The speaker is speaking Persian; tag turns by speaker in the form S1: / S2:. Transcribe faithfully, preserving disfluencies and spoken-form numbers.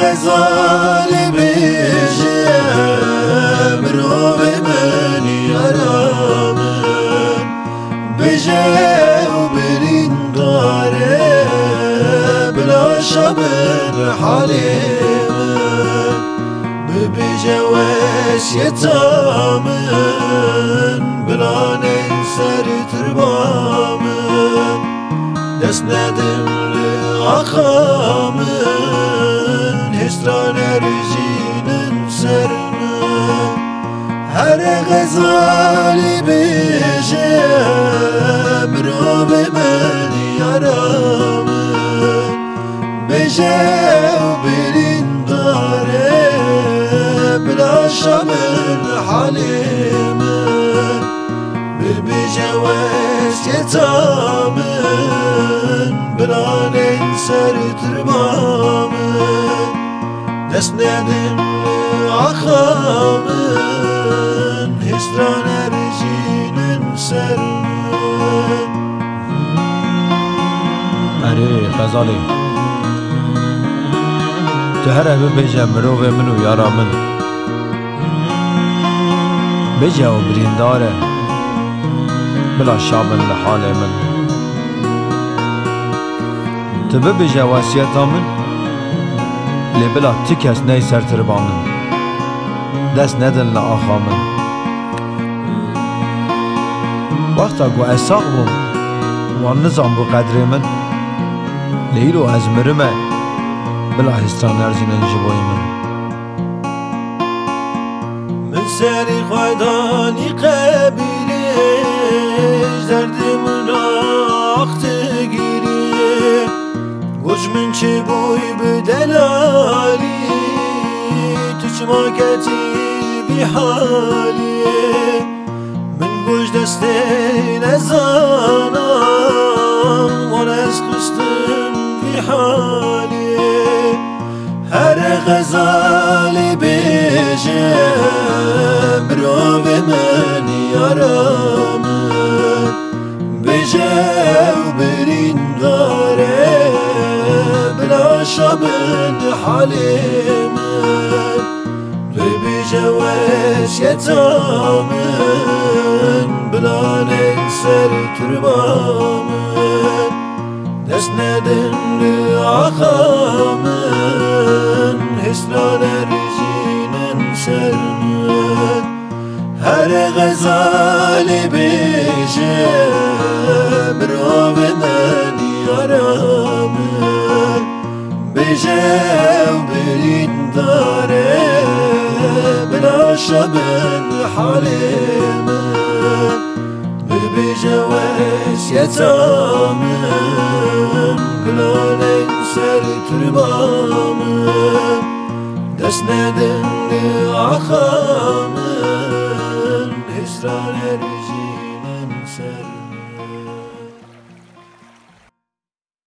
S1: غزال بجم رو بمنی آرامن بجه و برین داره بلا شبن حالی من ببجه وسیتامن بلا ننسر تربامن دست ندم لآخامن هستران رجینن سرمن هر غزالی بجم رو بمنی آرامن بجه و برین داره بلا شامن حالی من ببجه وسیتامن بلا ننسر تربامن دست ندن لآخامن هستران رجینن سرمن.
S2: اره غزالی تو هر اوه بجه مروه منو یارا من بجه و برینداره بلا شامن لحال من تو ببجه واسیتا من لی بلا تکس نی سر تربا من دست ندن لآخا من وقتا گو اساق بوم وان نظام بو قدر من لیلو از مرمه بلا هستان ارزینن جبوی من
S1: من سری خودانی قبیلیش درد من آخت گیریه گوش من چه بوی بدلالی تو چما کتی بی حالیه من گوش دسته نزانم وان از خستم بی حالیه هر غزالی بجم رو بمنی آرامن بجه و برین داره بلا شامن حالی من ببجه وسیتامن بلا ننسر تربامن دست ندن لآخامن هستران رجینن سرمن هر غزالی بجم رو بمنی آرامن بجه و برین داره بلا شامن حالی من ببجه وسیتامن بلا ننسر تربامن دست ندن لآخامن هستران رجینن سر